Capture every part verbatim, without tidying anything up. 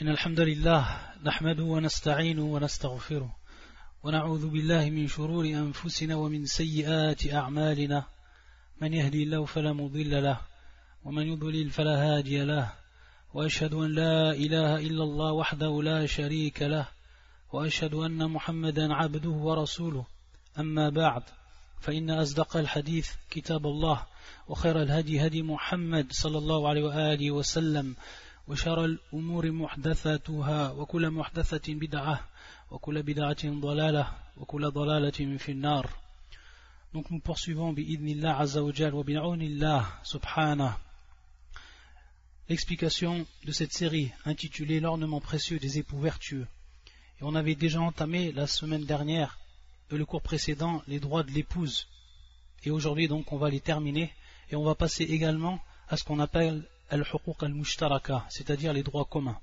إن الحمد لله نحمده ونستعينه ونستغفره ونعوذ بالله من شرور أنفسنا ومن سيئات أعمالنا من يهدي الله فلا مضل له ومن يضلل فلا هادي له وأشهد أن لا إله إلا الله وحده لا شريك له وأشهد أن محمدا عبده ورسوله أما بعد فإن أصدق الحديث كتاب الله وخير الهدي هدي محمد صلى الله عليه وآله وسلم وشر الأمور محدثاتها وكل محدثة بدعة وكل بدعة ضلالة وكل ضلالة في النار. Donc nous poursuivons bi'idhnillah azza wa jal wa bi'awnillah subhanah l'explication de cette série intitulée L'ornement précieux des époux vertueux. Et on avait déjà entamé la semaine dernière et le cours précédent les droits de l'épouse. Et aujourd'hui donc on va les terminer et on va passer également à ce qu'on appelle al-huquq al-mushtaraka, c'est-à-dire les droits communs.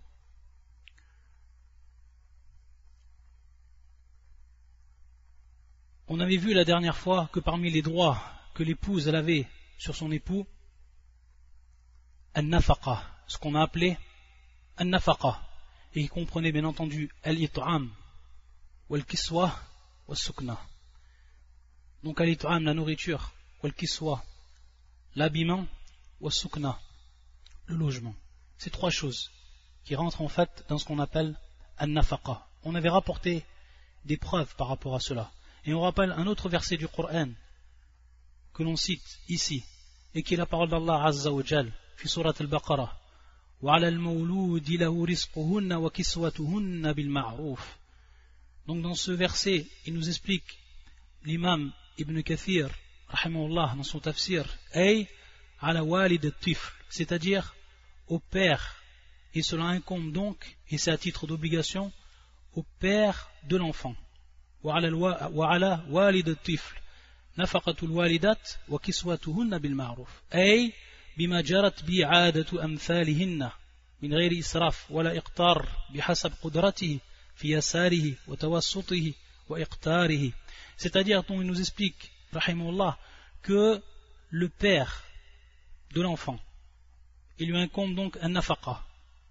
On avait vu la dernière fois que parmi les droits que l'épouse elle avait sur son époux, al-nafaqa, ce qu'on a appelé al-nafaqa, et qui comprenait bien entendu al-it'am, wal-kiswa, wal-sukna. Donc al-it'am, la nourriture, wal-kiswa, l'habillement, wal-sukna, le logement. C'est trois choses qui rentrent en fait dans ce qu'on appelle al-nafaqa. On avait rapporté des preuves par rapport à cela. Et on rappelle un autre verset du Coran que l'on cite ici et qui est la parole d'Allah Azza wa Jal fi surat al-Baqarah وَعَلَى الْمَوْلُودِ لَهُ رِزْقُهُنَّ وَكِسْوَتُهُنَّ بِالْمَعْرُوفِ. Donc dans ce verset il nous explique l'imam Ibn Kathir rahimahullah dans son tafsir ay ala walid al-tifl, c'est-à-dire au père, et cela incombe donc et c'est à titre d'obligation au père de l'enfant. وعلى والد الطفل نفقة الوالدات وكسوتهن بالمعروف أي بما جرت به عادة أمثالهن من غير إسراف ولا إقتار بحسب قدرته في يساره وتوسطه وإقتاره. C'est-à-dire, il nous explique rahimahullah que le père de l'enfant il lui incombe donc un nafaqa,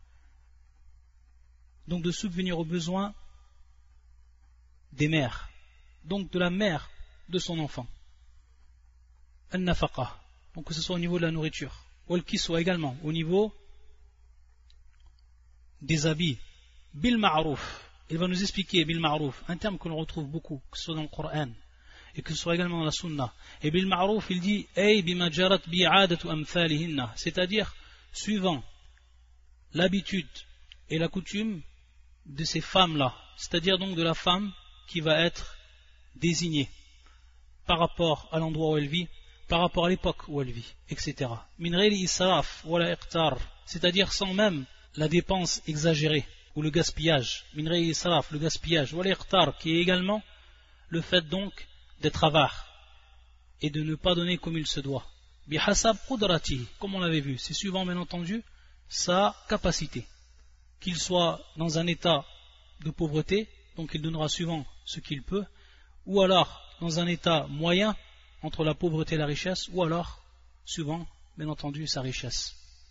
donc de subvenir aux besoins des mères, donc de la mère de son enfant, un nafaqa, donc que ce soit au niveau de la nourriture, ou qu'il soit également au niveau des habits, bil ma'rouf. Il va nous expliquer bil ma'rouf, un terme que l'on retrouve beaucoup, que ce soit dans le Coran et que ce soit également dans la Sunna. Et bil ma'rouf, il dit ay bima jarat bi'adatu amthalihinna, c'est-à-dire suivant l'habitude et la coutume de ces femmes-là, c'est-à-dire donc de la femme qui va être désignée par rapport à l'endroit où elle vit, par rapport à l'époque où elle vit, et cetera. Min ghayri israf wala iqtar, c'est-à-dire sans même la dépense exagérée ou le gaspillage. Min ghayri israf, le gaspillage, wala iqtar, qui est également le fait donc d'être avare et de ne pas donner comme il se doit. Bihasab qudratihi, comme on l'avait vu, c'est suivant bien entendu sa capacité, qu'il soit dans un état de pauvreté, donc il donnera suivant ce qu'il peut, ou alors dans un état moyen entre la pauvreté et la richesse, ou alors suivant bien entendu sa richesse.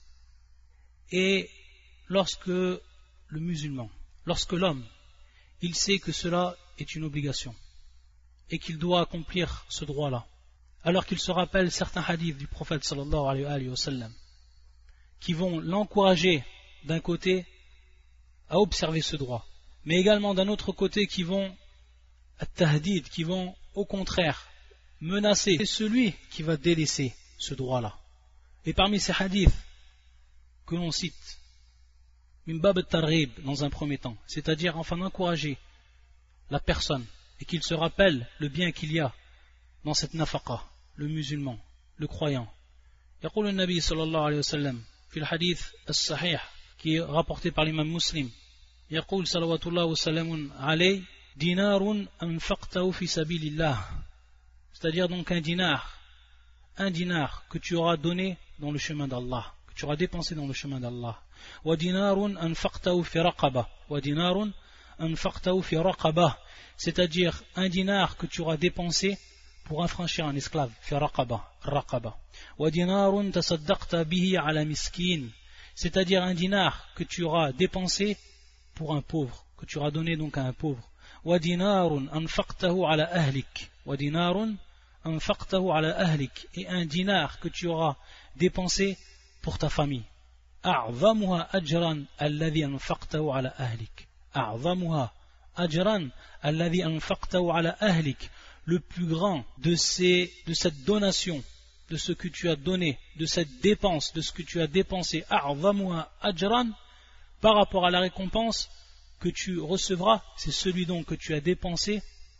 Et lorsque le musulman, lorsque l'homme, il sait que cela est une obligation et qu'il doit accomplir ce droit-là, alors qu'il se rappelle certains hadiths du prophète sallallahu alayhi wa sallam qui vont l'encourager d'un côté à observer ce droit, mais également d'un autre côté qui vont at-tahdid, qui vont au contraire menacer celui qui va délaisser ce droit-là. Et parmi ces hadiths que l'on cite, min bab at-targhib dans un premier temps, c'est-à-dire enfin d'encourager la personne et qu'il se rappelle le bien qu'il y a dans cette nafaqa, le musulman, le croyant. يقول النبي صلى الله عليه وسلم في الحديث الصحيح qui est rapporté par l'imam Muslim, يقول صلوات الله وسلام عليه دينار أنفقته في سبيل الله, c'est-à-dire donc un dinar, un dinar que tu auras donné dans le chemin d'Allah, que tu auras dépensé dans le chemin d'Allah. وَدِنَارٌ أَنْفَقْتَهُ فِي رَقَبَةٍ وَدِنَارٌ أَنْفَقْتَهُ فِي رَقَبَةٍ, c'est-à-dire un dinar que tu auras dépensé pour affranchir un esclave, fi raqaba, raqaba. Wa dinarun tasaddaqta bihi ala miskin, c'est-à-dire un dinar que tu auras dépensé pour un pauvre, que tu auras donné donc à un pauvre. Wa dinarun anfaqtahu ala ahlik. Wa dinarun anfaqtahu ala ahlik. Et un dinar que tu auras dépensé pour ta famille. A'zamuha ajran alladhi anfaqtahu ala ahlik. A'zamuha ajran alladhi anfaqtahu ala ahlik. Le plus grand de ces, de cette donation, de ce que tu as donné, de cette dépense, de ce que tu as dépensé, a'zamuha ajran, par rapport à la récompense que tu recevras, c'est celui donc que tu as dépensé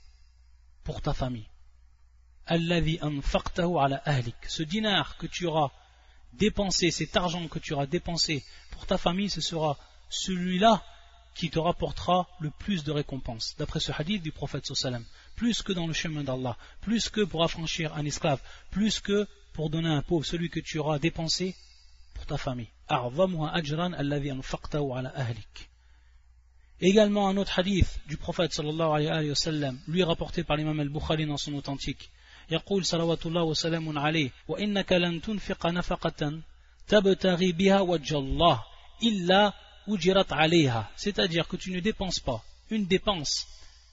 pour ta famille. Alladhi anfaqtahu ala ahlik. Ce dinar que tu auras dépensé, cet argent que tu auras dépensé pour ta famille, ce sera celui-là qui te rapportera le plus de récompenses. D'après ce hadith du prophète sallallahu alayhi wa sallam, plus que dans le chemin d'Allah, plus que pour affranchir un esclave, plus que pour donner un pauvre, celui que tu auras dépensé pour ta famille. A'zamuha ajran alladhi anfaqtahu ala ahlik. Également un autre hadith du prophète sallallahu alayhi wa sallam, lui rapporté par l'imam al-Bukhari dans son authentique. يقول صلوات الله وسلام عليه وإنك لن تنفق نفقة تبتغي بها وجه الله إلا أجرت عليها. C'est-à-dire que tu ne dépenses pas une dépense,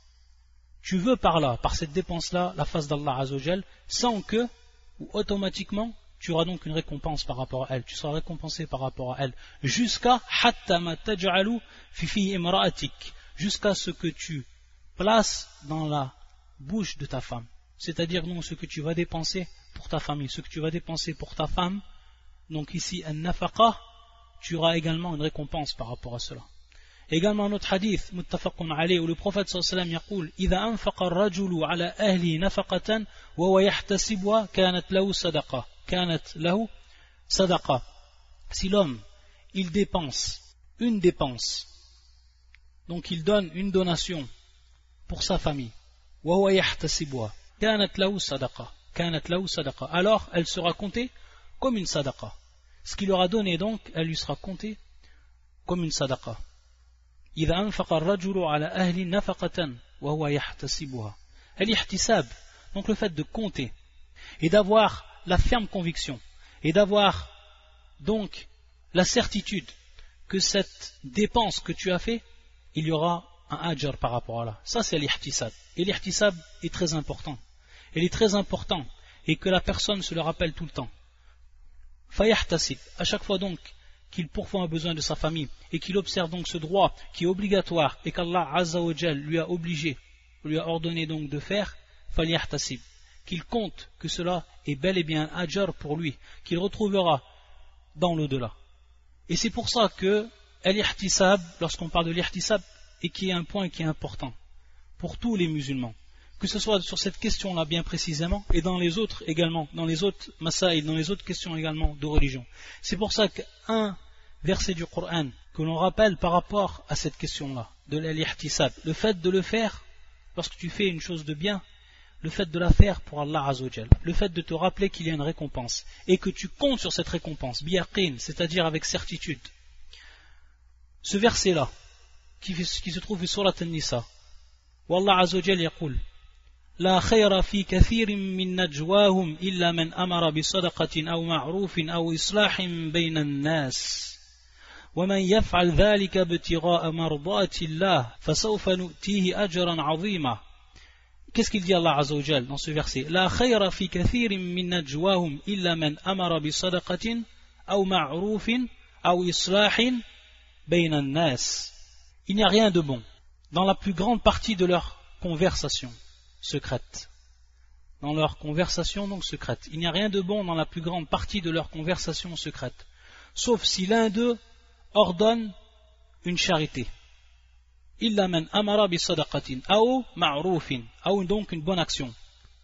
tu veux par là, par cette dépense-là, la face d'Allah Azzawajal, sans que, ou automatiquement, tu auras donc une récompense par rapport à elle, tu seras récompensé par rapport à elle, jusqu'à hatta ma taj'alu fi fi imra'atik, jusqu'à ce que tu places dans la bouche de ta femme. C'est-à-dire donc ce que tu vas dépenser pour ta famille, ce que tu vas dépenser pour ta femme, donc ici un nafaqa, tu auras également une récompense par rapport à cela. Également un autre hadith, muttafaqun alayh, où le prophète sallallahu alayhi wa sallam yaqul, إذا أنفق الرجل على أهله نفقة وهو يحتسبها كانت له صدقة كانت له صدقة. Si l'homme, il dépense une dépense, donc il donne une donation pour sa famille, وهو يحتسبها كانت له صدقة كانت له صدقة, alors elle sera comptée comme une sadaqa. Ce qu'il aura donné donc, elle lui sera comptée comme une sadaqa. إذا أنفق الرجل على أهل نفقة وهو يحتسبها. الihtisab, donc le fait de compter et d'avoir la ferme conviction et d'avoir donc la certitude que cette dépense que tu as fait, il y aura un ajr par rapport à là. Ça c'est l'ihtisab. Et l'ihtisab est très important. Il est très important et que la personne se le rappelle tout le temps. Fayahtasib, à chaque fois donc qu'il pourvoit un besoin de sa famille et qu'il observe donc ce droit qui est obligatoire et qu'Allah Azza wa Jal lui a obligé, lui a ordonné donc de faire, falyahtasib, qu'il compte que cela est bel et bien un ajr pour lui, qu'il retrouvera dans l'au-delà. Et c'est pour ça que l'ihtisab, lorsqu'on parle de l'ihtisab, et qui est un point qui est important pour tous les musulmans, que ce soit sur cette question-là bien précisément, et dans les autres également, dans les autres masaïl, dans les autres questions également de religion. C'est pour ça qu'un verset du Coran que l'on rappelle par rapport à cette question-là, de l'ihtisab, le fait de le faire, lorsque tu fais une chose de bien, le fait de la faire pour Allah Azzawajal, le fait de te rappeler qu'il y a une récompense, et que tu comptes sur cette récompense, biyaqin, c'est-à-dire avec certitude. Ce verset-là, qui, qui se trouve sur la An-Nisa, où Allah Azzawajal yaqul, لا خير في كثير من نجواهم إلا من أمر بصدقة أو معروف أو إصلاح بين الناس ومن يفعل ذلك ابتغاء مرضات الله فسوف نؤتيه أجرا عظيما. Qu'est-ce qu'il dit Allah Azza wa Jal dans ce verset? لا خير في كثير من نجواهم إلا من أمر بصدقة أو معروف أو إصلاح بين الناس. Il n'y a rien de bon dans la plus grande partie de leur conversation secrète. Dans leur conversation donc secrète. Il n'y a rien de bon dans la plus grande partie de leur conversation secrète. Sauf si l'un d'eux ordonne une charité. Illa man amara bi sadaqatin, ou ma'roufin, ou donc une bonne action.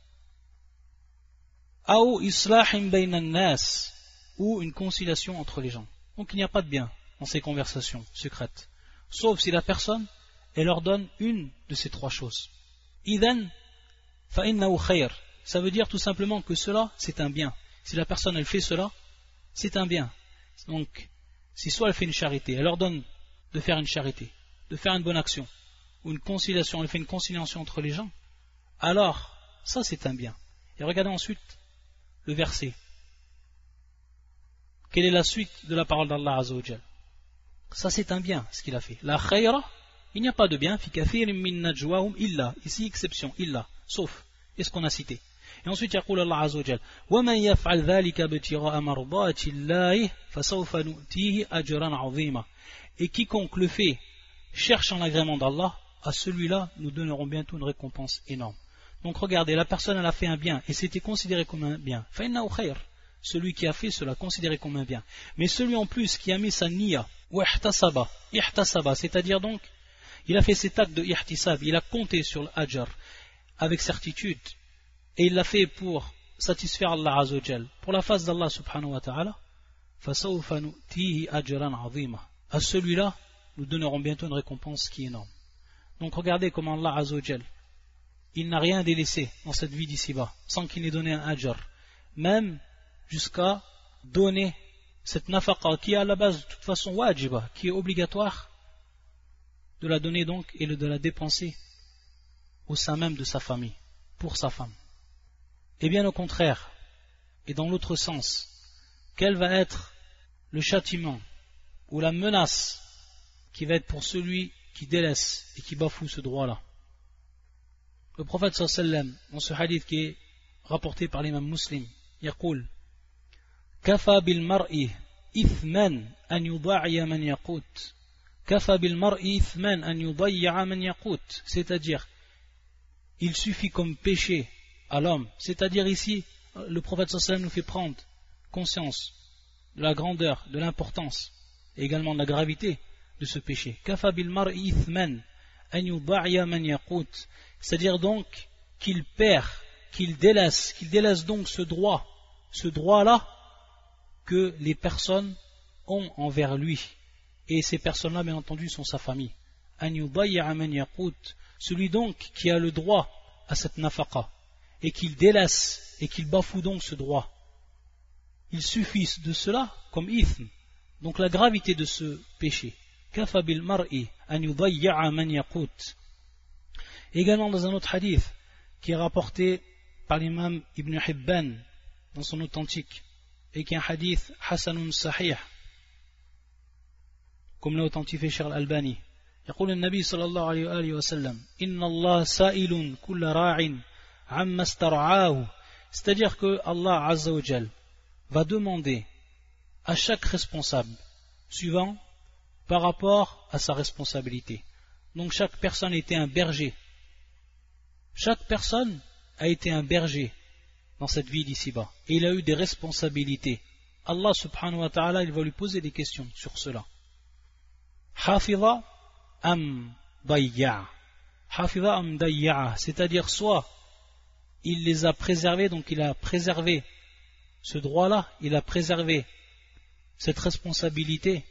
Ou islahin bayna nas, ou une conciliation entre les gens. Donc il n'y a pas de bien dans ces conversations secrètes. Sauf si la personne, elle ordonne une de ces trois choses. Idhan, fa'innahu khayr. Ça veut dire tout simplement que cela, c'est un bien. Si la personne, elle fait cela, c'est un bien. Donc, si soit elle fait une charité, elle ordonne de faire une charité, de faire une bonne action, ou une conciliation, elle fait une conciliation entre les gens, alors, ça c'est un bien. Et regardez ensuite le verset. quelle est la suite de la parole d'Allah Azza wa Jal? Ça c'est un bien, ce qu'il a fait. La khayra, il n'y a pas de bien, fi kathirin min najwahum illa, ici exception, illa, sauf, et ce qu'on a cité. Et ensuite, يقول Allah Azza wa Jal, وَمَنْ يَفْعَلْ ذَلِكَ ابْتِغَاءَ مَرْضَاتِ اللَّهِ فَسَوْفَ نُؤْتِيهِ أَجْرًا عَظِيمًا. Et quiconque le fait, cherchant l'agrément d'Allah, à celui-là, nous donnerons bientôt une récompense énorme. Donc regardez, la personne elle a fait un bien, et c'était considéré comme un bien. فَإِنَّهُ خَيْرٌ. Celui qui a fait cela, considéré comme un bien. Mais celui en plus qui a mis sa niya, ou ihtasaba, ihtasaba, c'est-à-dire donc, il a fait cet acte de ihtisab, il a compté sur l'ajr, avec certitude, et il l'a fait pour satisfaire Allah Azza wa Jal, pour la face d'Allah subhanahu wa ta'ala, فَسَوْفَ نُؤْتِيهِ أَجْرًا عَظِيمًا. À celui-là, nous donnerons bientôt une récompense qui est énorme. Donc regardez comment Allah Azza wa Jal, il n'a rien délaissé dans cette vie d'ici-bas, sans qu'il n'ait donné un ajr, même jusqu'à donner cette nafaqa qui est à la base de toute façon wajiba, qui est obligatoire, de la donner donc et de la dépenser au sein même de sa famille, pour sa femme. Et bien au contraire, et dans l'autre sens, quel va être le châtiment ou la menace qui va être pour celui qui délaisse et qui bafoue ce droit-là. Le prophète sallallahu alayhi wa sallam, dans ce hadith qui est rapporté par l'imam Muslim, يقول كفى بالمرء إثما أن يضيع من يقوت كفى بالمرء إثما أن يضيع من يقوت, c'est-à-dire il suffit comme péché à l'homme, c'est-à-dire ici le prophète sallallahu alayhi wa sallam nous fait prendre conscience de la grandeur, de l'importance et également de la gravité de ce péché. كفى بالمرء إثما أن يضيع من يقوت, c'est-à-dire donc qu'il perd, qu'il délaisse, qu'il délaisse donc ce droit, ce droit-là que les personnes ont envers lui. Et ces personnes-là, bien entendu, sont sa famille. أن يضيع من يقوت, celui donc qui a le droit à cette nafaqa, et qu'il délaisse, et qu'il bafoue donc ce droit. Il suffit de cela comme ithm, donc la gravité de ce péché. كفى بالمرء أن يضيع من يقوت. Également dans un autre hadith qui est rapporté par l'imam Ibn Hibban dans son authentique et qui est un hadith hasanun sahih comme l'a authentifié Cheikh Al-Albani. يقول النبي صلى الله عليه وآله وسلم إن الله سائل كل راع عما استرعاه, c'est-à-dire que Allah Azza wa Jal va demander à chaque responsable suivant par rapport à sa responsabilité. Donc chaque personne était un berger. Chaque personne a été un berger dans cette vie d'ici-bas. Et il a eu des responsabilités. Allah subhanahu wa ta'ala, il va lui poser des questions sur cela. Hafiza am dayya. Hafiza am dayya. C'est-à-dire soit il les a préservés, donc il a préservé ce droit-là, il a préservé cette responsabilité,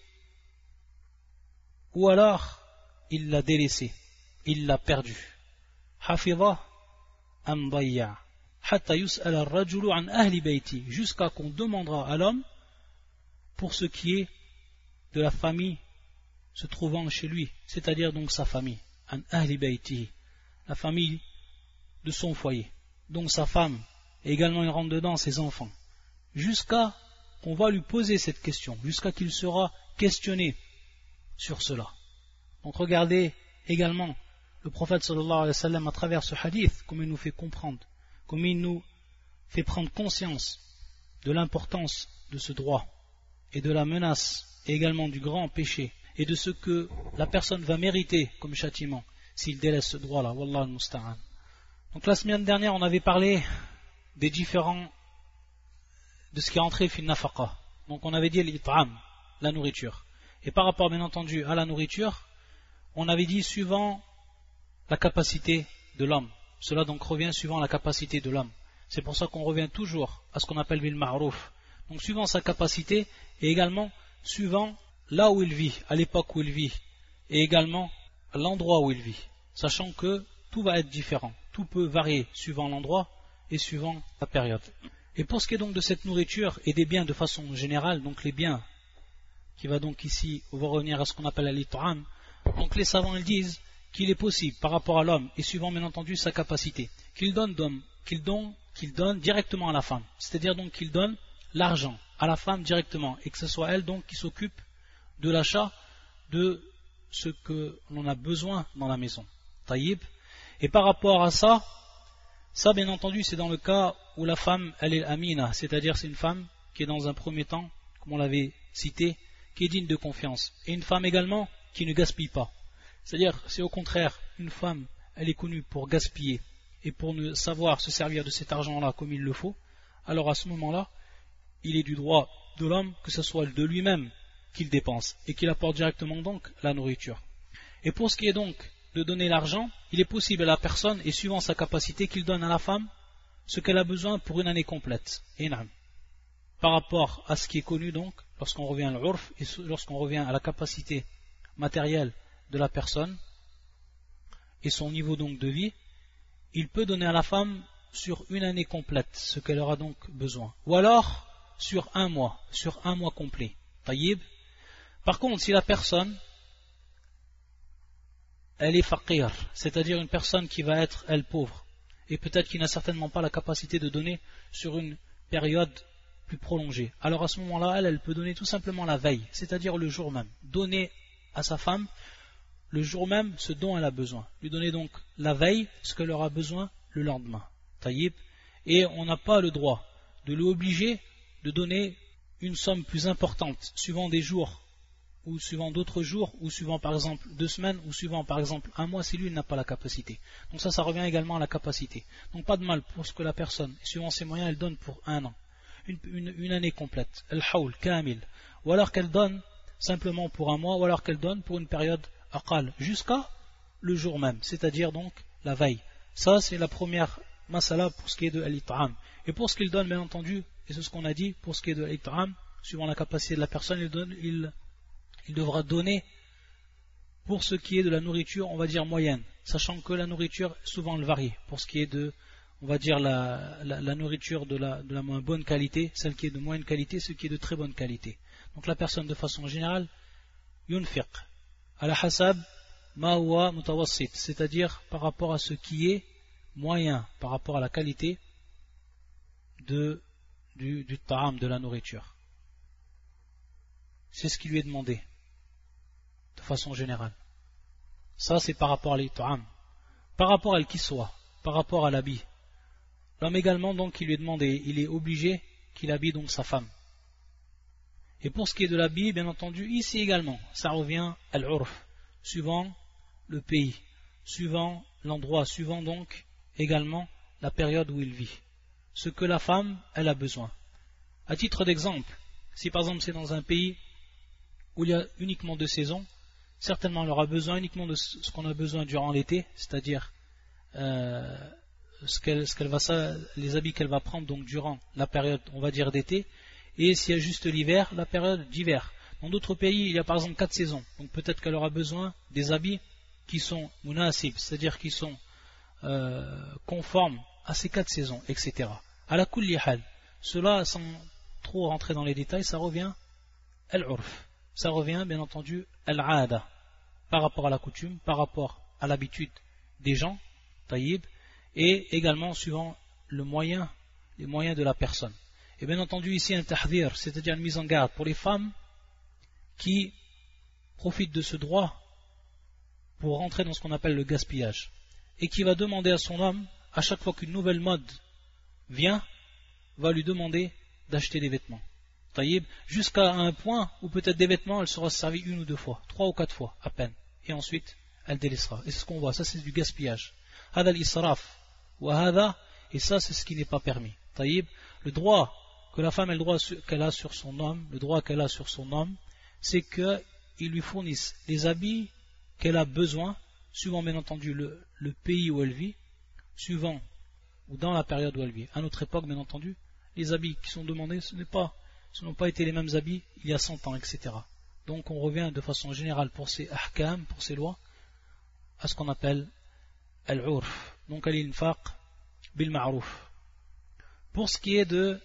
ou alors il l'a délaissé, il l'a perdu. Hafiza am dayya. Hatta yus'al ar-rajulu an ahli bayti, jusqu'à qu'on demandera à l'homme pour ce qui est de la famille se trouvant chez lui, c'est-à-dire donc sa famille, an ahli bayti, la famille de son foyer, donc sa femme, et également il rentre dedans ses enfants, jusqu'à qu'on va lui poser cette question, jusqu'à qu'il sera questionné sur cela. Donc regardez également le prophète sallallahu alayhi wa sallam à travers ce hadith, comme il nous fait comprendre, comme il nous fait prendre conscience de l'importance de ce droit et de la menace et également du grand péché et de ce que la personne va mériter comme châtiment s'il délaisse ce droit-là. Wallah al-musta'an. Donc la semaine dernière on avait parlé des différents de ce qui est entré fil nafaqa. Donc on avait dit l'it'am, la nourriture. Et par rapport bien entendu à la nourriture, on avait dit suivant la capacité de l'homme. Cela donc revient suivant la capacité de l'homme. C'est pour ça qu'on revient toujours à ce qu'on appelle bil ma'rouf. Donc suivant sa capacité et également suivant là où il vit, à l'époque où il vit, et également l'endroit où il vit, sachant que tout va être différent. Tout peut varier suivant l'endroit et suivant la période. Et pour ce qui est donc de cette nourriture et des biens de façon générale, donc les biens qui va donc ici, on va revenir à ce qu'on appelle l'it'am. Donc les savants ils disent qu'il est possible par rapport à l'homme et suivant bien entendu sa capacité, qu'il donne d'homme, qu'il donne, qu'il donne directement à la femme. C'est-à-dire donc qu'il donne l'argent à la femme directement et que ce soit elle donc qui s'occupe de l'achat de ce que l'on a besoin dans la maison. Taïb. Et par rapport à ça, ça bien entendu c'est dans le cas où la femme elle est amina, c'est-à-dire c'est une femme qui est dans un premier temps, comme on l'avait cité, qui est digne de confiance. Et une femme également qui ne gaspille pas. C'est-à-dire c'est au contraire une femme elle est connue pour gaspiller et pour ne savoir se servir de cet argent-là comme il le faut, alors à ce moment-là, il est du droit de l'homme que ce soit de lui-même qu'il dépense et qu'il apporte directement donc la nourriture. Et pour ce qui est donc de donner l'argent, il est possible à la personne et suivant sa capacité qu'il donne à la femme ce qu'elle a besoin pour une année complète. Et non. Par rapport à ce qui est connu donc, lorsqu'on revient à l'urf et lorsqu'on revient à la capacité matérielle de la personne et son niveau donc de vie, il peut donner à la femme sur une année complète ce qu'elle aura donc besoin. Ou alors sur un mois, sur un mois complet. Taïb. Par contre, si la personne elle est faqir, c'est-à-dire une personne qui va être elle pauvre, et peut-être qui n'a certainement pas la capacité de donner sur une période plus prolongée, alors à ce moment-là, elle, elle peut donner tout simplement la veille, c'est-à-dire le jour même. Donner à sa femme le jour même ce dont elle a besoin. Lui donner donc la veille ce qu'elle aura besoin le lendemain. Taïb. Et on n'a pas le droit de l'obliger de donner une somme plus importante, suivant des jours, ou suivant d'autres jours, ou suivant par exemple deux semaines, ou suivant par exemple un mois, si lui il n'a pas la capacité. Donc ça, ça revient également à la capacité. Donc pas de mal pour ce que la personne, suivant ses moyens, elle donne pour un an, une, une, une année complète, al-hawl, kamil, ou alors qu'elle donne simplement pour un mois, ou alors qu'elle donne pour une période aqal, jusqu'à le jour même, c'est-à-dire donc la veille. Ça c'est la première masala pour ce qui est de al-it'am. Et pour ce qu'il donne, bien entendu, et c'est ce qu'on a dit, pour ce qui est de al-it'am, suivant la capacité de la personne, il donne, il il devra donner pour ce qui est de la nourriture, on va dire moyenne, sachant que la nourriture souvent elle varie, pour ce qui est de, on va dire la, la, la nourriture de la, de la moins bonne qualité, celle qui est de moyenne qualité, ce qui est de très bonne qualité. Donc la personne de façon générale, yunfiq, ala hasab ma huwa mutawassit, c'est-à-dire par rapport à ce qui est moyen, par rapport à la qualité de, du, du ta'am, de la nourriture. C'est ce qui lui est demandé de façon générale. Ça c'est par rapport à l'it'am. Par rapport à l'kiswa, par rapport à l'habit. L'homme également donc il lui est demandé, il est obligé qu'il habille donc sa femme. Et pour ce qui est de l'habit, bien entendu, ici également, ça revient à l'urf, suivant le pays, suivant l'endroit, suivant donc également la période où il vit. Ce que la femme, elle a besoin. À titre d'exemple, si par exemple c'est dans un pays où il y a uniquement deux saisons, certainement elle aura besoin uniquement de ce qu'on a besoin durant l'été, c'est-à-dire euh, ce qu'elle, ce qu'elle va, ça, les habits qu'elle va prendre donc durant la période, on va dire d'été, et s'il y a juste l'hiver, la période d'hiver. Dans d'autres pays, il y a par exemple quatre saisons, donc peut-être qu'elle aura besoin des habits qui sont munasib, c'est-à-dire qui sont euh, conformes à ces quatre saisons, et cetera. À la kulli hal, cela sans trop rentrer dans les détails, ça revient al-urf. Ça revient bien entendu al-aada, par rapport à la coutume, par rapport à l'habitude des gens, taïb, et également suivant le moyen, les moyens de la personne. Et bien entendu ici un tahdir, c'est-à-dire une mise en garde pour les femmes qui profitent de ce droit pour rentrer dans ce qu'on appelle le gaspillage, et qui va demander à son homme, à chaque fois qu'une nouvelle mode vient, va lui demander d'acheter des vêtements. Taïb, jusqu'à un point où peut-être des vêtements, elle sera servie une ou deux fois, trois ou quatre fois à peine, et ensuite elle délaissera. Et c'est ce qu'on voit, ça c'est du gaspillage. Hada al-israf, wa hada, et ça c'est ce qui n'est pas permis. Taïb, le droit que la femme a le droit qu'elle a sur son homme, le droit qu'elle a sur son homme, c'est qu'il lui fournisse les habits qu'elle a besoin, suivant bien entendu le, le pays où elle vit, suivant ou dans la période où elle vit. À notre époque, bien entendu, les habits qui sont demandés, ce n'est pas Ce n'ont pas été les mêmes habits il y a cent ans, et cetera. Donc on revient de façon générale pour ces ahkam, pour ces lois, à ce qu'on appelle al-urf. Donc al-infaq bil ma'ruf. Pour ce qui est de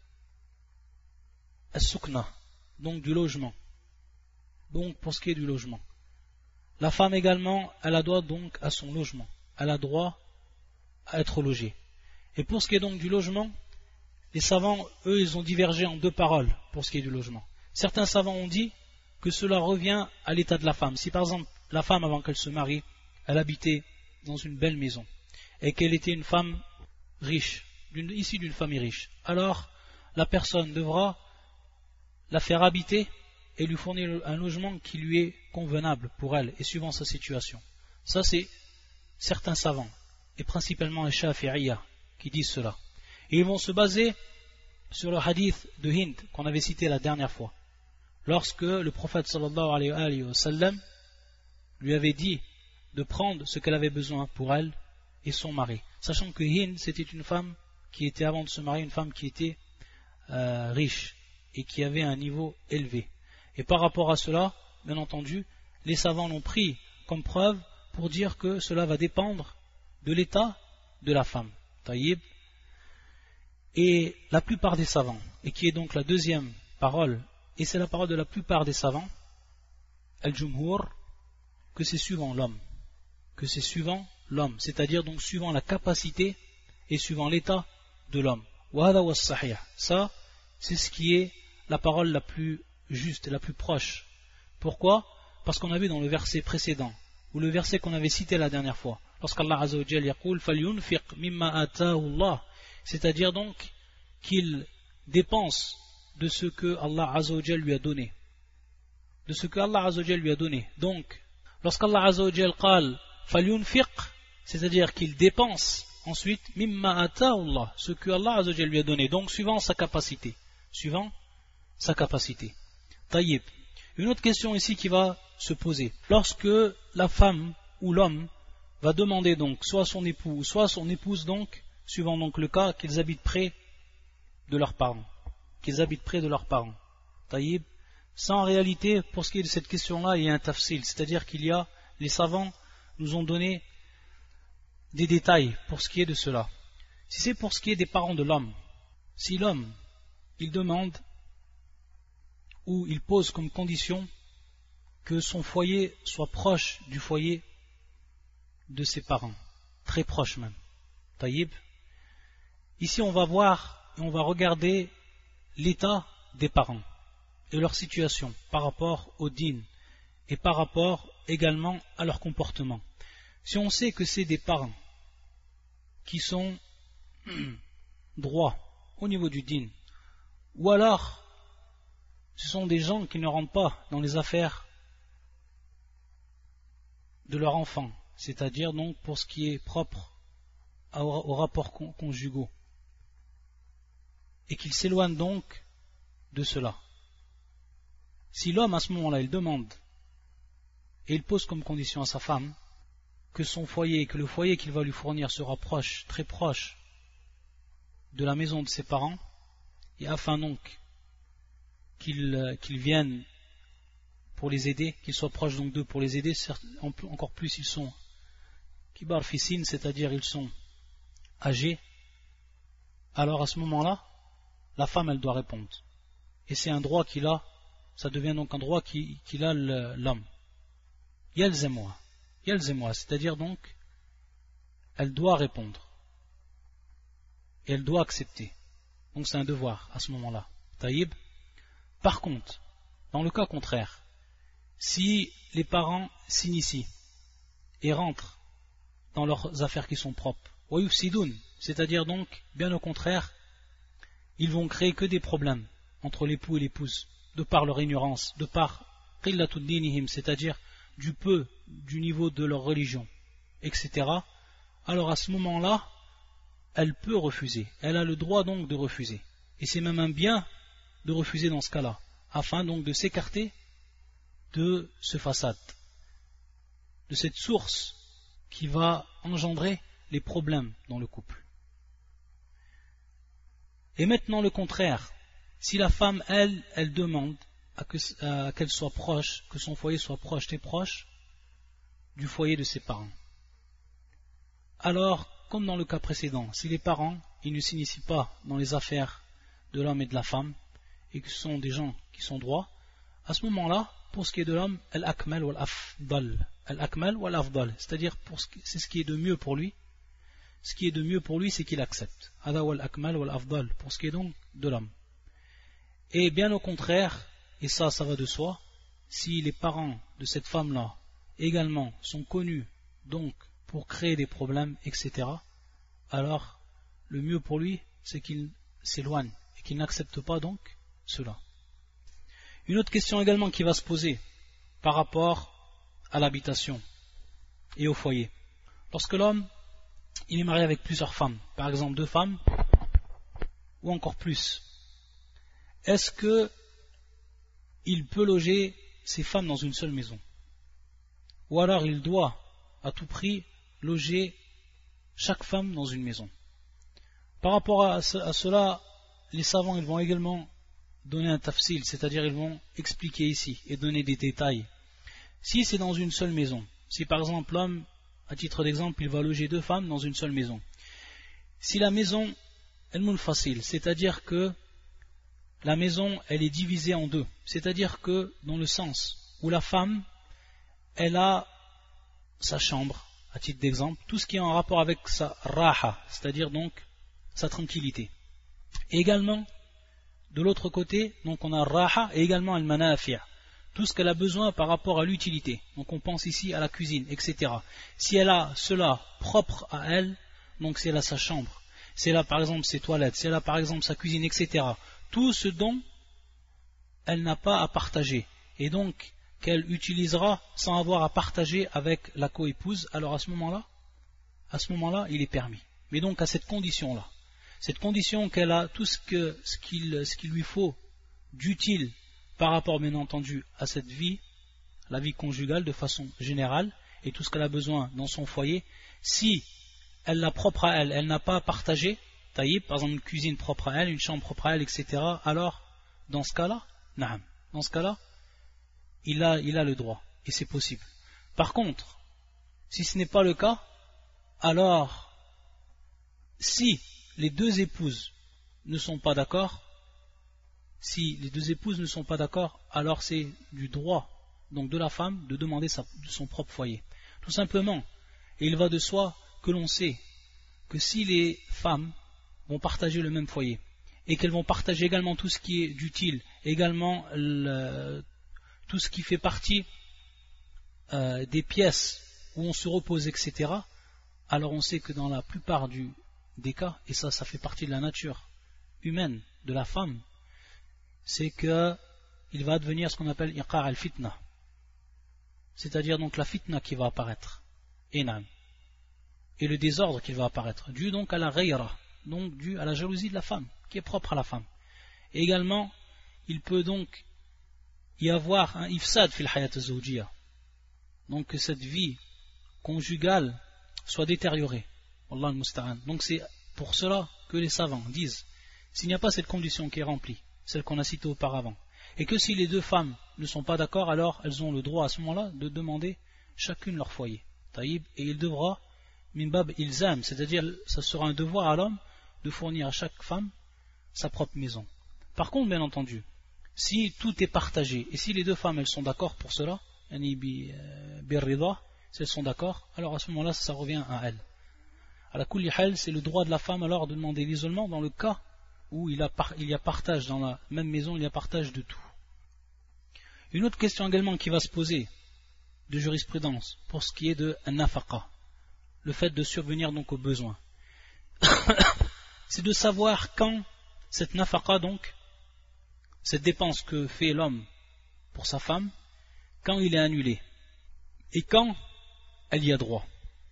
al-sukna, donc du logement. Donc pour ce qui est du logement. La femme également, elle a droit donc à son logement. Elle a droit à être logée. Et pour ce qui est donc du logement, les savants, eux, ils ont divergé en deux paroles pour ce qui est du logement. Certains savants ont dit que cela revient à l'état de la femme. Si par exemple, la femme, avant qu'elle se marie, elle habitait dans une belle maison, et qu'elle était une femme riche, issue d'une famille riche, alors la personne devra la faire habiter et lui fournir un logement qui lui est convenable pour elle et suivant sa situation. Ça, c'est certains savants, et principalement les Shafi'iyya, qui disent cela. Et ils vont se baser sur le hadith de Hind qu'on avait cité la dernière fois, lorsque le prophète sallallahu alayhi wa sallam lui avait dit de prendre ce qu'elle avait besoin pour elle et son mari, sachant que Hind, c'était une femme qui était, avant de se marier, une femme qui était euh, riche et qui avait un niveau élevé. Et par rapport à cela, bien entendu, les savants l'ont pris comme preuve pour dire que cela va dépendre de l'état de la femme. Taïb. Et la plupart des savants, et qui est donc la deuxième parole, et c'est la parole de la plupart des savants, al-jumhur, que c'est suivant l'homme, que c'est suivant l'homme, c'est-à-dire donc suivant la capacité et suivant l'état de l'homme. Ça, c'est ce qui est la parole la plus juste, la plus proche. Pourquoi? Parce qu'on a vu dans le verset précédent, ou le verset qu'on avait cité la dernière fois, lorsqu'Allah Azza wa Jalla yaqul falyunfiq mimma ataahu Allah, c'est-à-dire donc qu'il dépense de ce que Allah Azza wa Jalla lui a donné, de ce que Allah Azza wa Jalla lui a donné. Donc, lorsqu'Allah Azza wa Jalla qal falyunfiq, c'est-à-dire qu'il dépense ensuite mimma ataahu Allah, ce que Allah Azza wa Jalla lui a donné, donc suivant sa capacité, suivant sa capacité. Taïb. Une autre question ici qui va se poser. Lorsque la femme ou l'homme va demander donc soit à son époux ou soit à son épouse, donc, suivant donc le cas, qu'ils habitent près de leurs parents. Qu'ils habitent près de leurs parents. Taïb. Ça, en réalité, pour ce qui est de cette question-là, il y a un tafsil, c'est-à-dire qu'il y a, les savants nous ont donné des détails pour ce qui est de cela. Si c'est pour ce qui est des parents de l'homme, si l'homme, il demande ou il pose comme condition que son foyer soit proche du foyer de ses parents, très proche même. Taïb. Ici on va voir et on va regarder l'état des parents et leur situation par rapport au din et par rapport également à leur comportement. Si on sait que c'est des parents qui sont droits au niveau du din, ou alors ce sont des gens qui ne rentrent pas dans les affaires de leur enfant, c'est-à-dire donc pour ce qui est propre aux rapports conjugaux, et qu'ils s'éloignent donc de cela. Si l'homme à ce moment-là il demande et il pose comme condition à sa femme que son foyer, que le foyer qu'il va lui fournir sera proche, très proche de la maison de ses parents, et afin donc qu'ils qu'ils viennent pour les aider, qu'ils soient proches donc d'eux pour les aider, encore plus ils sont kibar fissin, c'est-à-dire ils sont âgés, alors à ce moment-là, la femme elle doit répondre. Et c'est un droit qu'il a, ça devient donc un droit qu'il a l'homme. Yalzemwa, Yalzemwa, c'est-à-dire donc, elle doit répondre. Et elle doit accepter. Donc c'est un devoir à ce moment-là. Taïb. Par contre, dans le cas contraire, si les parents s'initient et rentrent dans leurs affaires qui sont propres, wayufsidoun, c'est-à-dire donc, bien au contraire, ils vont créer que des problèmes entre l'époux et l'épouse, de par leur ignorance, de par qillatud dinihim, c'est-à-dire du peu du niveau de leur religion, et cetera. Alors à ce moment-là, elle peut refuser. Elle a le droit donc de refuser. Et c'est même un bien de refuser dans ce cas-là, afin donc de s'écarter de ce façade, de cette source qui va engendrer les problèmes dans le couple. Et maintenant le contraire, si la femme, elle, elle demande à que, à qu'elle soit proche, que son foyer soit proche, très proche du foyer de ses parents. Alors, comme dans le cas précédent, si les parents, ils ne s'initient pas dans les affaires de l'homme et de la femme, et que ce sont des gens qui sont droits, à ce moment-là, pour ce qui est de l'homme, al-akmal wal-afdal, al-akmal wal-afdal, c'est-à-dire pour ce qui, c'est ce qui est de mieux pour lui, ce qui est de mieux pour lui, c'est qu'il accepte. Hada wal akmal wal afdal, pour ce qui est donc de l'homme. Et bien au contraire, et ça, ça va de soi, si les parents de cette femme-là également sont connus donc pour créer des problèmes, et cetera, alors le mieux pour lui, c'est qu'il s'éloigne et qu'il n'accepte pas donc cela. Une autre question également qui va se poser par rapport à l'habitation et au foyer. Lorsque l'homme il est marié avec plusieurs femmes, par exemple deux femmes ou encore plus, est-ce que il peut loger ces femmes dans une seule maison? Ou alors il doit à tout prix loger chaque femme dans une maison? Par rapport à, ce, à cela, les savants ils vont également donner un tafsil, c'est-à-dire ils vont expliquer ici et donner des détails. Si c'est dans une seule maison, si par exemple l'homme, à titre d'exemple, il va loger deux femmes dans une seule maison, si la maison elle munfasil, c'est-à-dire que la maison elle est divisée en deux, c'est-à-dire que dans le sens où la femme elle a sa chambre, à titre d'exemple, tout ce qui est en rapport avec sa raha, c'est-à-dire donc sa tranquillité. Et également, de l'autre côté, donc on a raha et également al-manafi', tout ce qu'elle a besoin par rapport à l'utilité. Donc on pense ici à la cuisine, et cetera. Si elle a cela propre à elle, donc si elle a sa chambre, si elle a par exemple ses toilettes, si elle a par exemple sa cuisine, et cetera. Tout ce dont elle n'a pas à partager, et donc qu'elle utilisera sans avoir à partager avec la coépouse, alors à ce moment-là, à ce moment-là, il est permis. Mais donc à cette condition-là, cette condition qu'elle a tout ce que ce qu'il ce qu'il lui faut d'utile par rapport bien entendu à cette vie, la vie conjugale de façon générale, et tout ce qu'elle a besoin dans son foyer, si elle l'a propre à elle, elle n'a pas à partager, taïb, par exemple une cuisine propre à elle, une chambre propre à elle, et cetera. Alors, dans ce cas-là, naam, dans ce cas-là, il a, il a le droit, et c'est possible. Par contre, si ce n'est pas le cas, alors, si les deux épouses ne sont pas d'accord, si les deux épouses ne sont pas d'accord, alors c'est du droit donc de la femme de demander sa, de son propre foyer. Tout simplement, et il va de soi que l'on sait que si les femmes vont partager le même foyer et qu'elles vont partager également tout ce qui est d'utile, également le, tout ce qui fait partie euh, des pièces où on se repose, et cetera, alors on sait que dans la plupart du, des cas, et ça, ça fait partie de la nature humaine de la femme, c'est que il va advenir ce qu'on appelle iqa' al-fitna, c'est-à-dire donc la fitna qui va apparaître, et le désordre qui va apparaître, dû donc à la ghayra, donc dû à la jalousie de la femme, qui est propre à la femme. Et également, il peut donc y avoir un ifsad fil hayat az-zawjiyya, donc que cette vie conjugale soit détériorée. Wallah al-musta'an. Donc c'est pour cela que les savants disent, s'il n'y a pas cette condition qui est remplie, celle qu'on a citée auparavant, et que si les deux femmes ne sont pas d'accord, alors elles ont le droit à ce moment-là de demander chacune leur foyer. Taïb, et il devra min bab ilzam, c'est-à-dire ça sera un devoir à l'homme de fournir à chaque femme sa propre maison. Par contre, bien entendu, si tout est partagé, et si les deux femmes elles sont d'accord pour cela, si elles sont d'accord, alors à ce moment-là ça revient à elles. À la kulli hal, c'est le droit de la femme alors de demander l'isolement dans le cas où il, a par, il y a partage dans la même maison, il y a partage de tout. Une autre question également qui va se poser de jurisprudence pour ce qui est de nafaqa, le fait de survenir donc aux besoins, c'est de savoir quand cette nafaqa, donc cette dépense que fait l'homme pour sa femme, quand il est annulé et quand elle y a droit.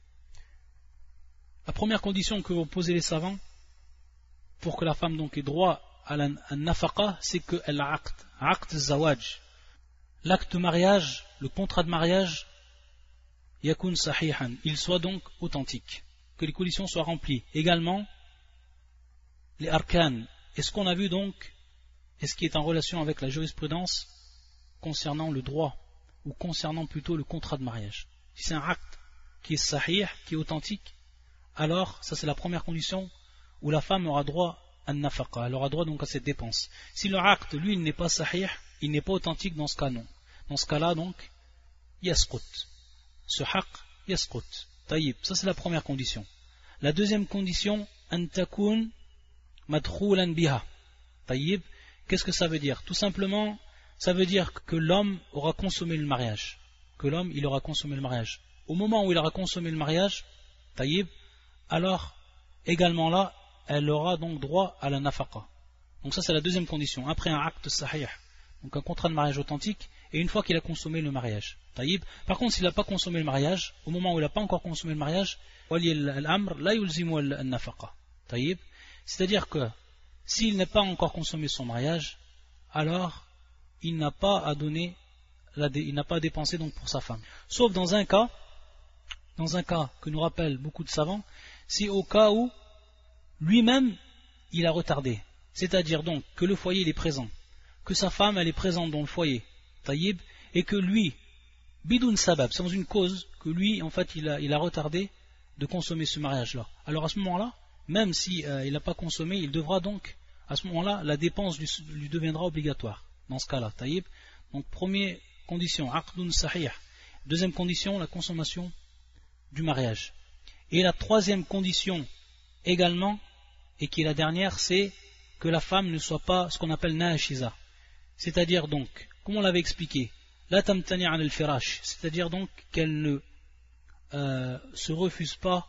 La première condition que vont poser les savants pour que la femme donc ait droit à la nafaqa, c'est qu'elle a acte, acte zawaj, l'acte de mariage, le contrat de mariage, yakun sahihan, il soit donc authentique, que les conditions soient remplies. Également, les arkan, et ce qu'on a vu donc, et ce qui est en relation avec la jurisprudence concernant le droit, ou concernant plutôt le contrat de mariage. Si c'est un acte qui est sahih, qui est authentique, alors ça c'est la première condition où la femme aura droit à nafaqa, elle aura droit donc à cette dépense. Si le acte, lui, il n'est pas sahih, il n'est pas authentique, dans ce cas non. Dans ce cas-là donc, yasqut. Ce haqq yasqut. Taïb, ça c'est la première condition. La deuxième condition, an takun madkhoulan biha. Tayyib, qu'est-ce que ça veut dire? Tout simplement, ça veut dire que l'homme aura consommé le mariage. Que l'homme, il aura consommé le mariage. Au moment où il aura consommé le mariage, tayyib, alors, également là, elle aura donc droit à la nafaqa. Donc ça, c'est la deuxième condition. Après un acte sahih, donc un contrat de mariage authentique, et une fois qu'il a consommé le mariage. Tayyib. Par contre, s'il n'a pas consommé le mariage, au moment où il n'a pas encore consommé le mariage, wali al-amr, la yulzimu al-nafaqa. Tayyib. C'est-à-dire que, s'il n'a pas encore consommé son mariage, alors, il n'a pas à donner, il n'a pas à dépenser donc pour sa femme. Sauf dans un cas, dans un cas que nous rappellent beaucoup de savants, c'est au cas où lui-même il a retardé. C'est-à-dire donc que le foyer il est présent, que sa femme elle est présente dans le foyer, taïb, et que lui, bidoun sabab, sans une cause, que lui en fait il a, il a retardé de consommer ce mariage-là. Alors à ce moment-là, même si euh, il n'a pas consommé, il devra donc, à ce moment-là, la dépense lui, lui deviendra obligatoire. Dans ce cas-là, taïb. Donc première condition, aqdun sahih. Deuxième condition, la consommation du mariage. Et la troisième condition également, et qui est la dernière, c'est que la femme ne soit pas ce qu'on appelle naashiza. C'est-à-dire donc, comme on l'avait expliqué, la tamtani' an al-firash, c'est-à-dire donc qu'elle ne euh, se refuse pas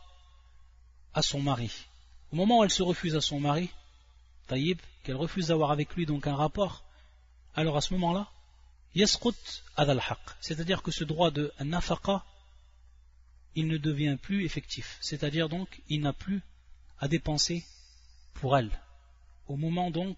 à son mari. Au moment où elle se refuse à son mari, taïb, qu'elle refuse d'avoir avec lui donc un rapport, alors à ce moment-là, yasqut adal haq, c'est-à-dire que ce droit de nafaqa, il ne devient plus effectif. C'est-à-dire donc, il n'a plus à dépenser pour elle. Au moment donc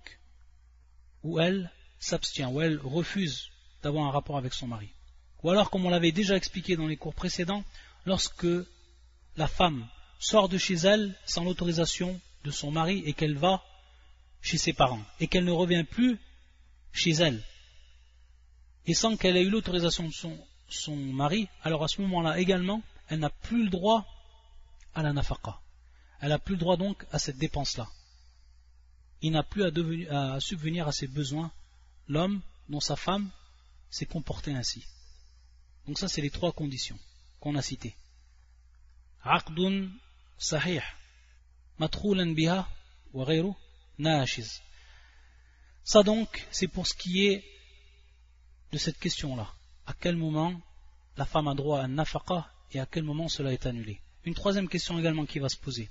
où elle s'abstient, où elle refuse d'avoir un rapport avec son mari. Ou alors, comme on l'avait déjà expliqué dans les cours précédents, lorsque la femme sort de chez elle sans l'autorisation de son mari et qu'elle va chez ses parents et qu'elle ne revient plus chez elle et sans qu'elle ait eu l'autorisation de son, son mari, alors à ce moment-là également, elle n'a plus le droit à la nafaqa. Elle n'a plus le droit donc à cette dépense-là. Il n'a plus à, devenir, à subvenir à ses besoins, l'homme dont sa femme s'est comportée ainsi. Donc ça, c'est les trois conditions qu'on a citées. Aqdun sahih, matroulan biha, wa ghayru naashiz. Ça donc, c'est pour ce qui est de cette question-là. À quel moment la femme a droit à un nafaqa et à quel moment cela est annulé. Une troisième question également qui va se poser,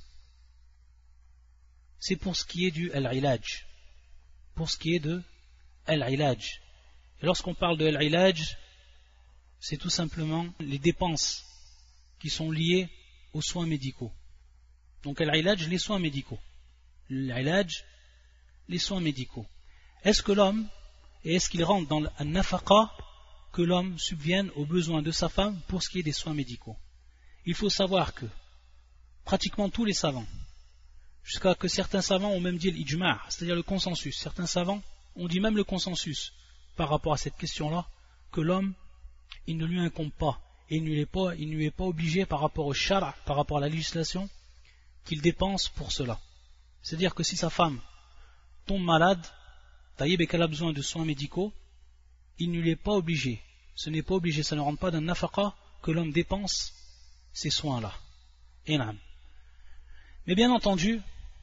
c'est pour ce qui est du al-ilaj. Pour ce qui est de al-ilaj. Et lorsqu'on parle de al-ilaj, c'est tout simplement les dépenses qui sont liées aux soins médicaux. Donc al-ilaj, les soins médicaux. L'ilaj, les soins médicaux. Est-ce que l'homme, et est-ce qu'il rentre dans le-nafaqa, que l'homme subvienne aux besoins de sa femme pour ce qui est des soins médicaux? Il faut savoir que pratiquement tous les savants, jusqu'à que certains savants ont même dit l'ijma', c'est-à-dire le consensus, certains savants ont dit même le consensus par rapport à cette question-là, que l'homme, il ne lui incombe pas, et il ne lui est pas, il ne lui est pas obligé par rapport au shara', par rapport à la législation, qu'il dépense pour cela. C'est-à-dire que si sa femme tombe malade, taïb, et qu'elle a besoin de soins médicaux, il ne lui est pas obligé, ce n'est pas obligé, ça ne rentre pas d'un nafaqa que l'homme dépense ces soins-là. Inam. Mais bien entendu,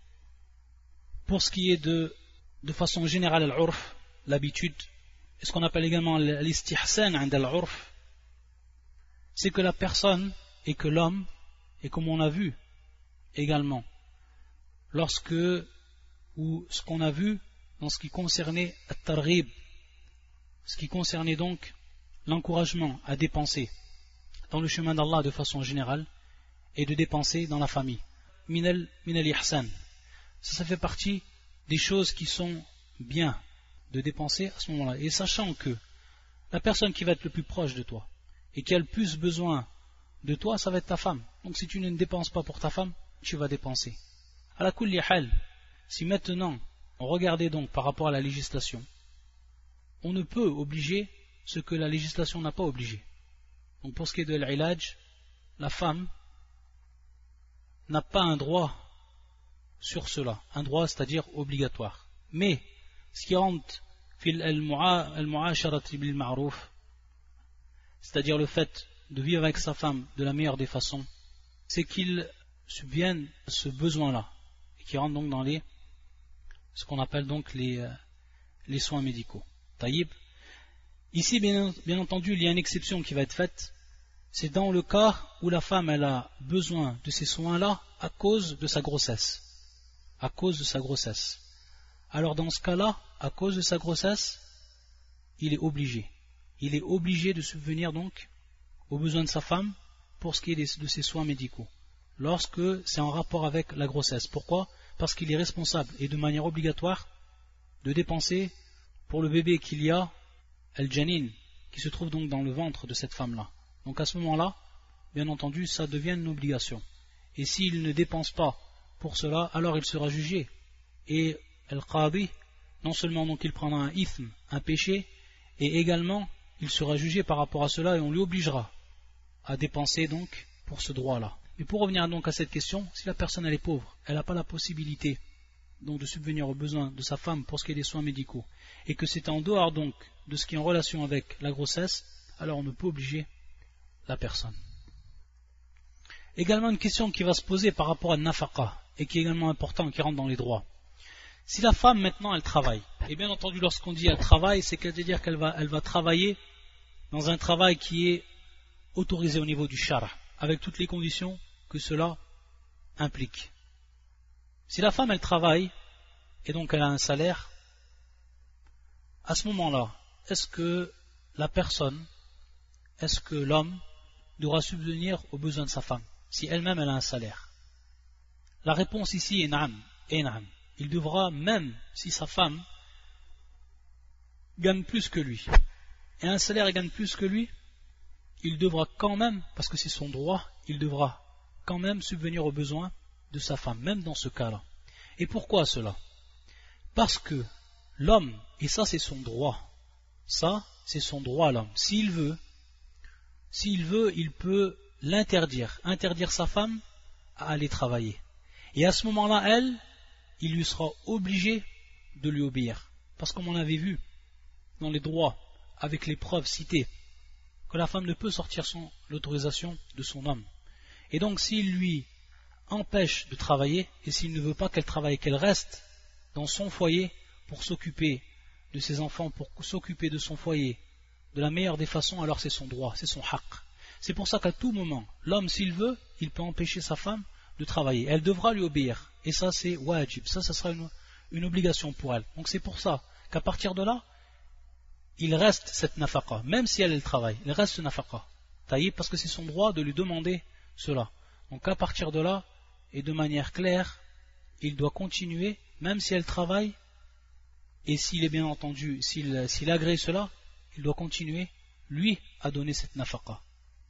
pour ce qui est de, de façon générale al-urf, l'habitude, et ce qu'on appelle également l'istihsan 'inda al-urf, c'est que la personne et que l'homme, et comme on a vu également, lorsque, ou ce qu'on a vu dans ce qui concernait at-targhib, ce qui concernait donc l'encouragement à dépenser dans le chemin d'Allah de façon générale et de dépenser dans la famille. Minal minal ihsan. Ça, ça fait partie des choses qui sont bien de dépenser à ce moment-là. Et sachant que la personne qui va être le plus proche de toi et qui a le plus besoin de toi, ça va être ta femme. Donc si tu ne dépenses pas pour ta femme, tu vas dépenser. À la kulli hal, si maintenant on regardait donc par rapport à la législation, on ne peut obliger ce que la législation n'a pas obligé. Donc pour ce qui est de l'ilaj, la femme n'a pas un droit sur cela, un droit c'est-à-dire obligatoire. Mais ce qui rentre fil al-mu'asharat bil ma'ruf, c'est-à-dire le fait de vivre avec sa femme de la meilleure des façons, c'est qu'il subviennent à ce besoin-là, et qui rentrent donc dans les, ce qu'on appelle donc les, euh, les soins médicaux. Taïb. Ici, bien, bien entendu, il y a une exception qui va être faite. C'est dans le cas où la femme elle a besoin de ces soins-là à cause de sa grossesse. À cause de sa grossesse. Alors dans ce cas-là, à cause de sa grossesse, il est obligé. Il est obligé de subvenir donc aux besoins de sa femme pour ce qui est de ses soins médicaux. Lorsque c'est en rapport avec la grossesse. Pourquoi? Parce qu'il est responsable et de manière obligatoire de dépenser pour le bébé qu'il y a, al-janin, qui se trouve donc dans le ventre de cette femme-là. Donc à ce moment-là, bien entendu, ça devient une obligation. Et s'il ne dépense pas pour cela, alors il sera jugé. Et al-qadi, non seulement donc il prendra un ithm, un péché, et également il sera jugé par rapport à cela et on lui obligera à dépenser donc pour ce droit-là. Mais pour revenir donc à cette question, si la personne elle est pauvre, elle n'a pas la possibilité donc de subvenir aux besoins de sa femme pour ce qui est des soins médicaux, et que c'est en dehors donc de ce qui est en relation avec la grossesse, alors on ne peut obliger la personne. Également une question qui va se poser par rapport à nafaqa, et qui est également important, qui rentre dans les droits. Si la femme maintenant elle travaille, et bien entendu lorsqu'on dit elle travaille, c'est qu'elle veut dire qu'elle va, elle va travailler dans un travail qui est autorisé au niveau du shara, avec toutes les conditions que cela implique. Si la femme elle travaille, et donc elle a un salaire, à ce moment-là, est-ce que la personne, est-ce que l'homme devra subvenir aux besoins de sa femme, si elle-même elle a un salaire? La réponse ici est na'am, est na'am. Il devra, même si sa femme gagne plus que lui, et un salaire et gagne plus que lui, il devra quand même, parce que c'est son droit, il devra quand même subvenir aux besoins de sa femme, même dans ce cas-là. Et pourquoi cela? Parce que l'homme, et ça c'est son droit, ça c'est son droit l'homme, s'il veut, s'il veut, il peut l'interdire, interdire sa femme à aller travailler. Et à ce moment-là, elle, il lui sera obligé de lui obéir. Parce que comme on avait vu dans les droits, avec les preuves citées, que la femme ne peut sortir sans l'autorisation de son homme. Et donc s'il lui empêche de travailler, et s'il ne veut pas qu'elle travaille, qu'elle reste dans son foyer pour s'occuper de ses enfants, pour s'occuper de son foyer de la meilleure des façons, alors c'est son droit, c'est son haqq. C'est pour ça qu'à tout moment, l'homme s'il veut, il peut empêcher sa femme de travailler. Elle devra lui obéir. Et ça c'est wajib, ça, ça sera une, une obligation pour elle. Donc c'est pour ça qu'à partir de là, il reste cette nafaqa, même si elle, elle travaille, il reste ce nafaqa. Taïb, parce que c'est son droit de lui demander cela. Donc à partir de là, et de manière claire, il doit continuer, même si elle travaille, et s'il est bien entendu, s'il, s'il agrée cela, il doit continuer, lui, à donner cette nafaqa.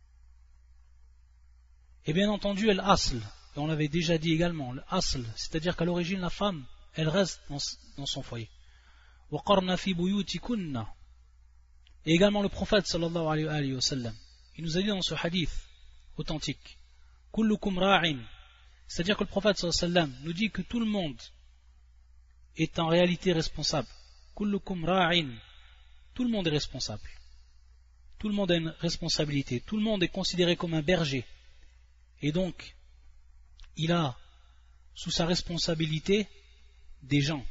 Et bien entendu, elle asl, et on l'avait déjà dit également, le asl, c'est-à-dire qu'à l'origine, la femme, elle reste dans, dans son foyer. وَقَرْنَ فِي بُيُوتِكُنَّ. Et également le prophète sallallahu alayhi wa sallam, il nous a dit dans ce hadith authentique, kullukum ra'in, c'est-à-dire que le prophète sallallahu alayhi wa sallam nous dit que tout le monde est en réalité responsable. Kullukum ra'in, tout le monde est responsable. Tout le monde a une responsabilité. Tout le monde est considéré comme un berger. Et donc, il a sous sa responsabilité des gens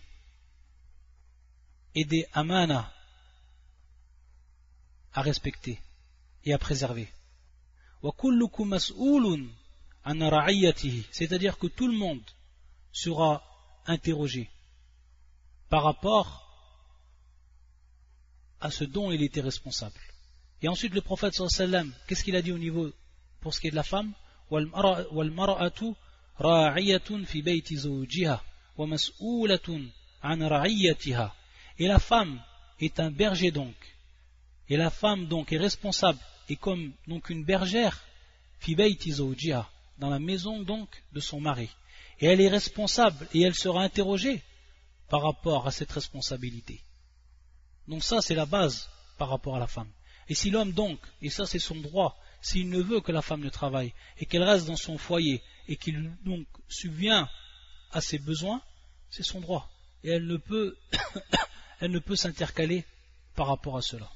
et des amana à respecter et à préserver. C'est-à-dire que tout le monde sera interrogé par rapport à ce dont il était responsable. Et ensuite le prophète sallallahu alayhi wa sallam, qu'est-ce qu'il a dit au niveau pour ce qui est de la femme? وَالْمَرْأَةُ رَاعِيَةٌ فِي بَيْتِ زَوْجِهَا وَمَسْئُولَةٌ عَنْ رَعِيَّتِهَا. Et la femme est un berger donc. Et la femme donc est responsable, et comme donc une bergère, fi bayti zawjiha, dans la maison donc de son mari. Et elle est responsable, et elle sera interrogée par rapport à cette responsabilité. Donc ça c'est la base par rapport à la femme. Et si l'homme donc, et ça c'est son droit, s'il ne veut que la femme ne travaille, et qu'elle reste dans son foyer, et qu'il donc subvient à ses besoins, c'est son droit. Et elle ne peut, elle ne peut s'intercaler par rapport à cela.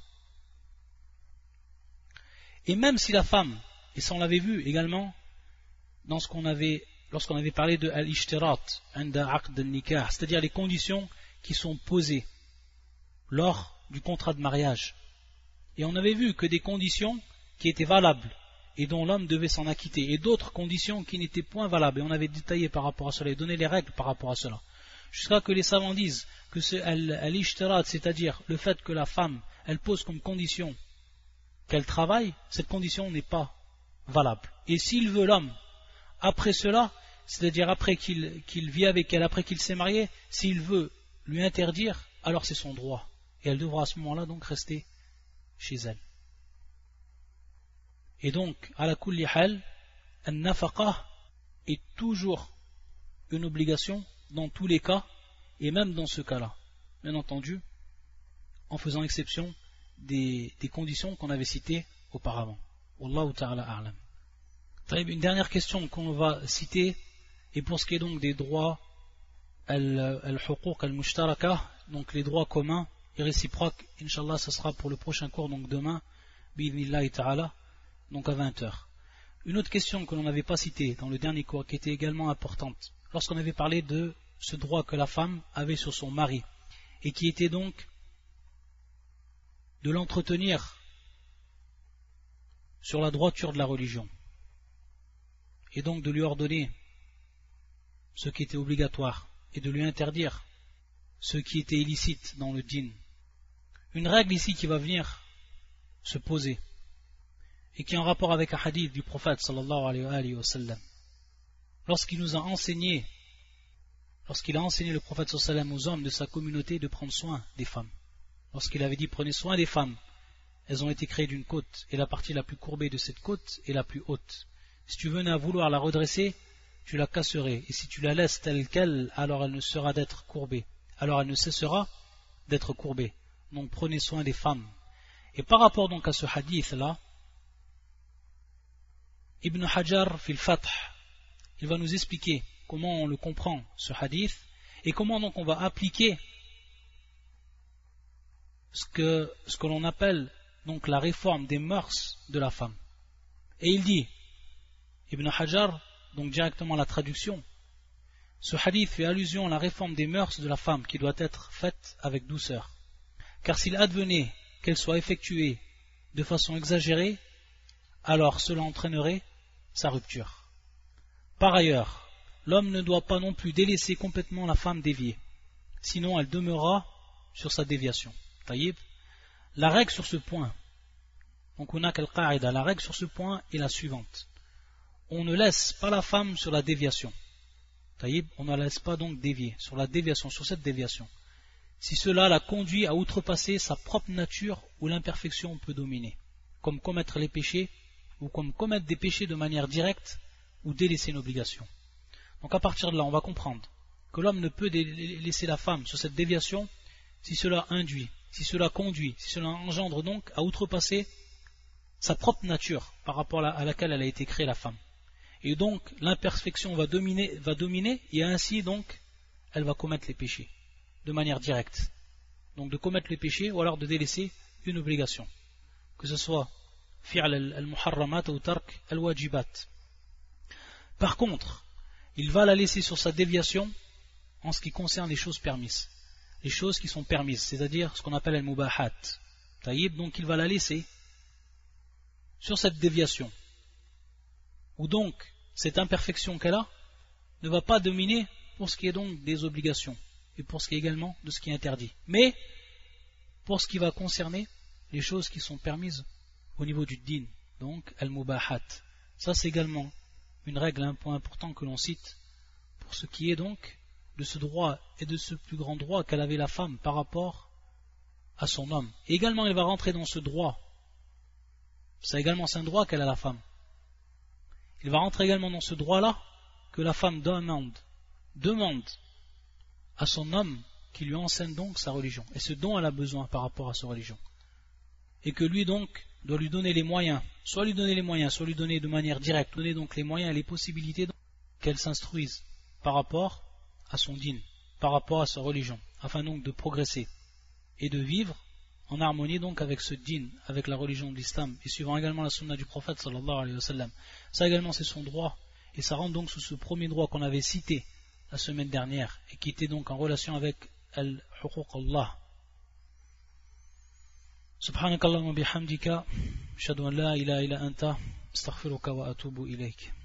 Et même si la femme, et ça on l'avait vu également dans ce qu'on avait lorsqu'on avait parlé de al-ishtirat, c'est-à-dire les conditions qui sont posées lors du contrat de mariage. Et on avait vu que des conditions qui étaient valables et dont l'homme devait s'en acquitter, et d'autres conditions qui n'étaient point valables, et on avait détaillé par rapport à cela, et donné les règles par rapport à cela. Jusqu'à ce que les savants disent que ce al-ishtirat, c'est-à-dire le fait que la femme, elle pose comme condition qu'elle travaille, cette condition n'est pas valable. Et s'il veut l'homme, après cela, c'est-à-dire après qu'il qu'il vit avec elle, après qu'il s'est marié, s'il veut lui interdire, alors c'est son droit. Et elle devra à ce moment-là donc rester chez elle. Et donc, à la kulli hal, an-nafaqa est toujours une obligation dans tous les cas, et même dans ce cas-là. Bien entendu, en faisant exception des, des conditions qu'on avait citées auparavant. Wallahu ta'ala a'lam. Une dernière question qu'on va citer, et pour ce qui est donc des droits al-huquq al-mushtaraka, donc les droits communs et réciproques, Inch'Allah, ce sera pour le prochain cours, donc demain, bi'idhnillahi ta'ala, donc à vingt heures. Une autre question que l'on n'avait pas citée dans le dernier cours, qui était également importante, lorsqu'on avait parlé de ce droit que la femme avait sur son mari, et qui était donc de l'entretenir sur la droiture de la religion, et donc de lui ordonner ce qui était obligatoire, et de lui interdire ce qui était illicite dans le dîn. Une règle ici qui va venir se poser, et qui est en rapport avec un hadith du prophète sallallahu alayhi wa sallam. Lorsqu'il nous a enseigné, lorsqu'il a enseigné le prophète sallallahu alayhi wa sallam aux hommes de sa communauté de prendre soin des femmes, lorsqu'il avait dit prenez soin des femmes, elles ont été créées d'une côte, et la partie la plus courbée de cette côte est la plus haute. Si tu venais à vouloir la redresser, tu la casserais, et si tu la laisses telle qu'elle, alors elle ne sera d'être courbée, alors elle ne cessera d'être courbée. Donc prenez soin des femmes. Et par rapport donc à ce hadith-là, Ibn Hajar fil Fath, il va nous expliquer comment on le comprend, ce hadith, et comment donc on va appliquer ce que, ce que l'on appelle donc la réforme des mœurs de la femme. Et il dit, Ibn Hajar, donc directement la traduction, ce hadith fait allusion à la réforme des mœurs de la femme qui doit être faite avec douceur. Car s'il advenait qu'elle soit effectuée de façon exagérée, alors cela entraînerait sa rupture. Par ailleurs, l'homme ne doit pas non plus délaisser complètement la femme déviée, sinon elle demeurera sur sa déviation. Taïb. La règle sur ce point, donc on a quel qaïda, la règle sur ce point est la suivante. On ne laisse pas la femme sur la déviation. Taïb, on ne la laisse pas donc dévier, sur la déviation, sur cette déviation. Si cela la conduit à outrepasser sa propre nature où l'imperfection peut dominer, comme commettre les péchés, ou comme commettre des péchés de manière directe, ou délaisser une obligation. Donc à partir de là, on va comprendre que l'homme ne peut laisser la femme sur cette déviation si cela induit, si cela conduit, si cela engendre donc à outrepasser sa propre nature par rapport à laquelle elle a été créée, la femme. Et donc l'imperfection va dominer, va dominer et ainsi donc elle va commettre les péchés de manière directe. Donc de commettre les péchés ou alors de délaisser une obligation, que ce soit fi'al al-muharramat ou tark al-wajibat. Par contre, il va la laisser sur sa déviation en ce qui concerne les choses permises, les choses qui sont permises, c'est-à-dire ce qu'on appelle al-mubahat. Taïb, donc il va la laisser sur cette déviation, où donc cette imperfection qu'elle a ne va pas dominer pour ce qui est donc des obligations et pour ce qui est également de ce qui est interdit, mais pour ce qui va concerner les choses qui sont permises au niveau du din, donc al-mubahat. Ça c'est également une règle, un point important que l'on cite pour ce qui est donc de ce droit et de ce plus grand droit qu'elle avait la femme par rapport à son homme. Et également il va rentrer dans ce droit, c'est également c'est un droit qu'elle a la femme. Il va rentrer également dans ce droit-là que la femme demande, demande à son homme qui lui enseigne donc sa religion et ce dont elle a besoin par rapport à sa religion. Et que lui donc doit lui donner les moyens, soit lui donner les moyens, soit lui donner de manière directe, donner donc les moyens et les possibilités qu'elle s'instruise par rapport à son dîn, par rapport à sa religion, afin donc de progresser et de vivre en harmonie donc avec ce dîn, avec la religion de l'islam, et suivant également la sunna du prophète sallallahu alayhi wa sallam. Ça également c'est son droit, Et ça rentre donc sous ce premier droit qu'on avait cité la semaine dernière et qui était donc en relation avec al-huquq Allah. Subhanakallahumma bihamdika, ashhadu an la ilaha illa anta, astaghfiruka wa atubu ilayk.